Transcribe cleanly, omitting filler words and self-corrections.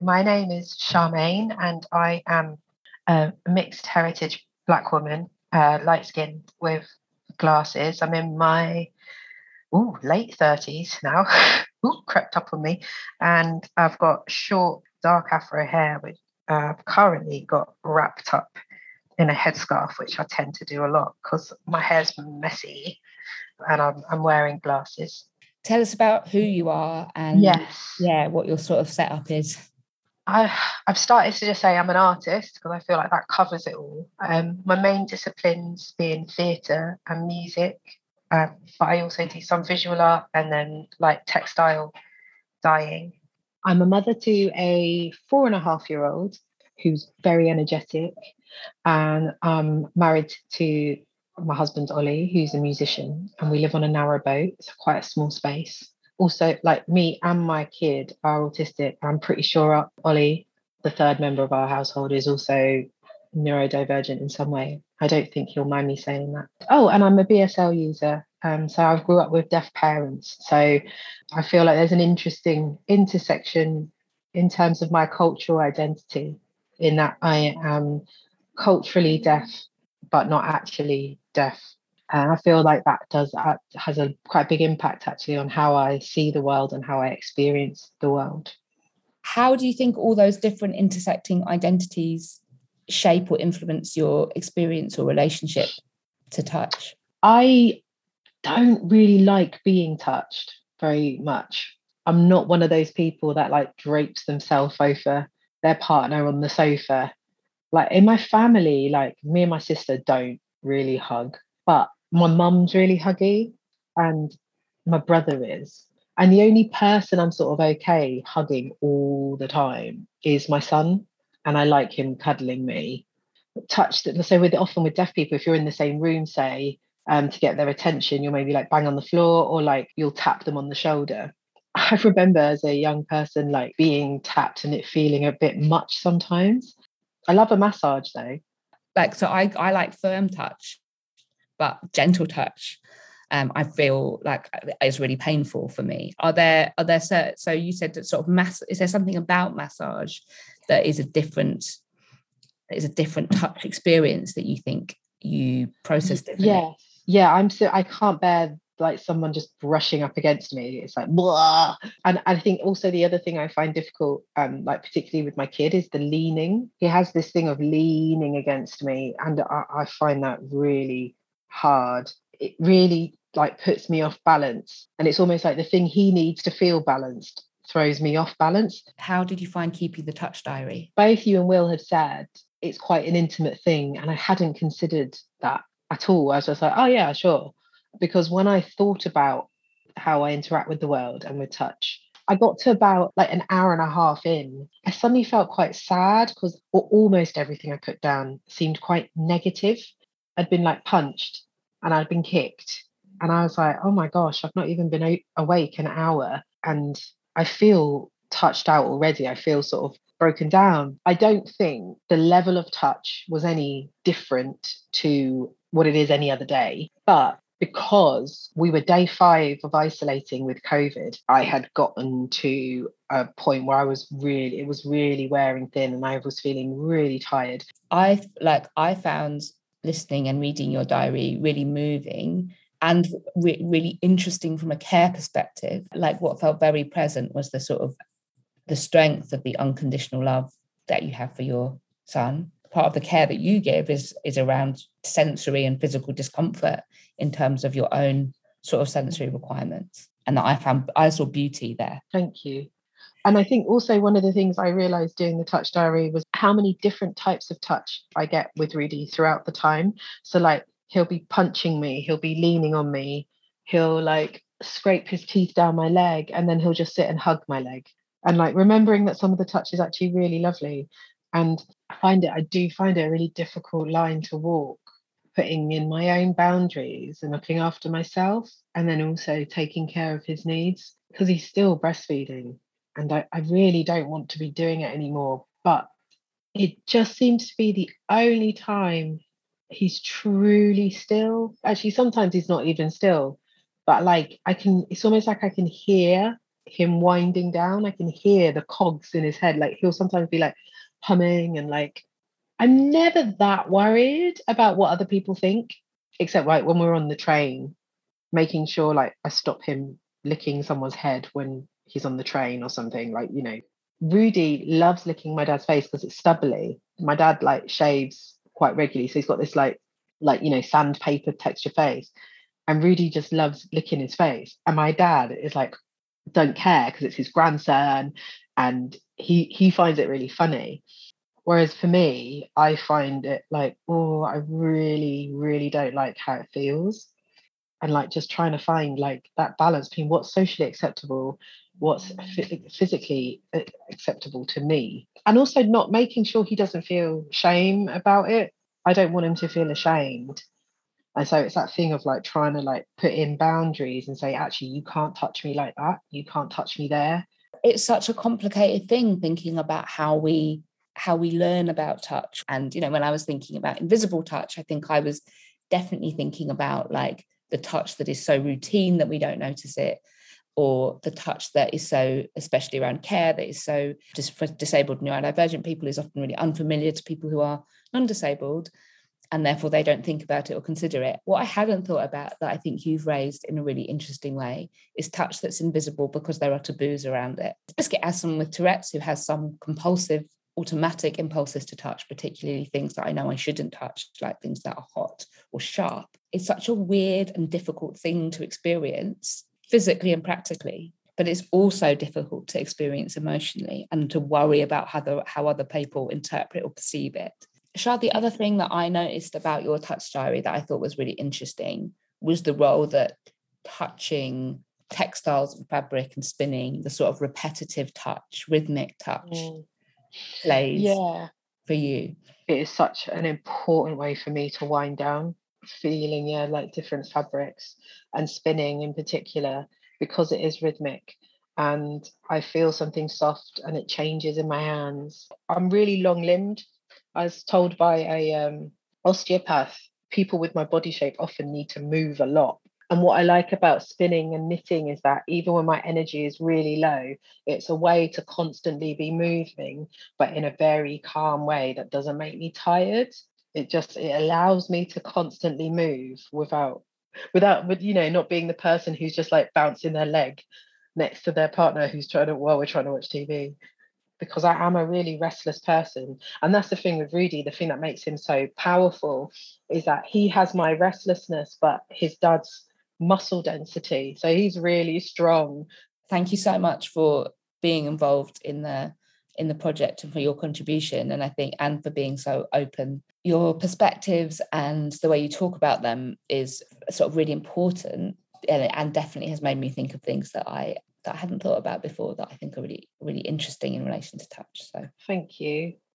My name is Charmaine, and I am a mixed heritage Black woman, light skinned with glasses. I'm in my late 30s now. Crept up on me. And I've got short, dark afro hair, which I've currently got wrapped up in a headscarf, which I tend to do a lot because my hair's messy and I'm wearing glasses. Tell us about who you are and Yes. what your sort of setup is. I've started to just say I'm an artist because I feel like that covers it all. My main disciplines being theatre and music, but I also do some visual art and then like textile dyeing. I'm a mother to a 4.5-year-old who's very energetic, and I'm married to my husband Ollie, who's a musician, and we live on a narrow boat. It's quite a small space. Also, like me and my kid are autistic. I'm pretty sure Ollie, the third member of our household, is also neurodivergent in some way. I don't think he'll mind me saying that. Oh, and I'm a BSL user. So I grew up with deaf parents. So I feel like there's an interesting intersection in terms of my cultural identity, in that I am culturally deaf, but not actually deaf. And I feel like that has a quite big impact actually on how I see the world and how I experience the world. How do you think all those different intersecting identities shape or influence your experience or relationship to touch? I don't really like being touched very much. I'm not one of those people that like drapes themselves over their partner on the sofa. Like in my family, like me and my sister don't really hug, but my mum's really huggy and my brother is. And the only person I'm sort of okay hugging all the time is my son. And I like him cuddling me. Touch that. So often with deaf people, if you're in the same room, say, to get their attention, you'll maybe like bang on the floor or like you'll tap them on the shoulder. I remember as a young person like being tapped and it feeling a bit much sometimes. I love a massage though. Like, so I like firm touch, but gentle touch, I feel like it's really painful for me. Are there so you said that sort of is there something about massage that is a different touch experience that you think you process differently? Yeah, I can't bear like someone just brushing up against me. It's like blah. And I think also the other thing I find difficult, like particularly with my kid, is the leaning. He has this thing of leaning against me, and I find that really hard. It really like puts me off balance, and it's almost like the thing he needs to feel balanced throws me off balance. How did you find keeping the touch diary? Both you and Will had said it's quite an intimate thing, and I hadn't considered that at all. I was just like, oh yeah, sure. Because when I thought about how I interact with the world and with touch, I got to about like an hour and a half in. I suddenly felt quite sad because almost everything I put down seemed quite negative. I'd been like punched and I'd been kicked. And I was like, oh my gosh, I've not even been awake an hour. And I feel touched out already. I feel sort of broken down. I don't think the level of touch was any different to what it is any other day. But because we were day 5 of isolating with COVID, I had gotten to a point where it was really wearing thin and I was feeling really tired. I found listening and reading your diary really moving and really interesting from a care perspective. Like what felt very present was the sort of the strength of the unconditional love that you have for your son. Part of the care that you give is around sensory and physical discomfort in terms of your own sort of sensory requirements. And that I saw beauty there. Thank you. And I think also one of the things I realized doing the touch diary was how many different types of touch I get with Rudy throughout the time. So like he'll be punching me, he'll be leaning on me, he'll like scrape his teeth down my leg, and then he'll just sit and hug my leg. And like remembering that some of the touch is actually really lovely. And I do find it a really difficult line to walk, putting in my own boundaries and looking after myself, and then also taking care of his needs because he's still breastfeeding. And I really don't want to be doing it anymore. But it just seems to be the only time he's truly still. Actually, sometimes he's not even still, but like it's almost like I can hear him winding down. I can hear the cogs in his head. Like he'll sometimes be like humming, and like I'm never that worried about what other people think, except like when we're on the train, making sure like I stop him licking someone's head when he's on the train or something. Like, you know, Rudy loves licking my dad's face because it's stubbly. My dad like shaves quite regularly, so he's got this like you know, sandpaper texture face. And Rudy just loves licking his face. And my dad is like, don't care because it's his grandson, and he finds it really funny. Whereas for me, I find it like, oh, I really, really don't like how it feels. And like just trying to find like that balance between what's socially acceptable, what's physically acceptable to me, and also not making sure he doesn't feel shame about it. I don't want him to feel ashamed. And so it's that thing of like trying to like put in boundaries and say, actually, you can't touch me like that. You can't touch me there. It's such a complicated thing thinking about how we learn about touch. And, you know, when I was thinking about invisible touch, I think I was definitely thinking about like the touch that is so routine that we don't notice it, or the touch that is so, especially around care, that is so just for disabled neurodivergent people, is often really unfamiliar to people who are non-disabled, and therefore they don't think about it or consider it. What I hadn't thought about, that I think you've raised in a really interesting way, is touch that's invisible because there are taboos around it. Just as someone with Tourette's who has some compulsive automatic impulses to touch, particularly things that I know I shouldn't touch, like things that are hot or sharp, it's such a weird and difficult thing to experience physically and practically. But it's also difficult to experience emotionally and to worry about how other people interpret or perceive it. Shad, the other thing that I noticed about your touch diary that I thought was really interesting was the role that touching textiles and fabric and spinning, the sort of repetitive touch, rhythmic touch, plays for you. It is such an important way for me to wind down, feeling like different fabrics and spinning in particular, because it is rhythmic and I feel something soft and it changes in my hands. I'm really long limbed. I was told by a osteopath, people with my body shape often need to move a lot. And what I like about spinning and knitting is that even when my energy is really low, it's a way to constantly be moving, but in a very calm way that doesn't make me tired. It allows me to constantly move without not being the person who's just like bouncing their leg next to their partner who's we're trying to watch TV. Because I am a really restless person. And that's the thing with Rudy, the thing that makes him so powerful is that he has my restlessness, but his dad's muscle density. So he's really strong. Thank you so much for being involved in the project and for your contribution. And I think, and for being so open. Your perspectives and the way you talk about them is sort of really important, and definitely has made me think of things that I hadn't thought about before that I think are really, really interesting in relation to touch. So thank you.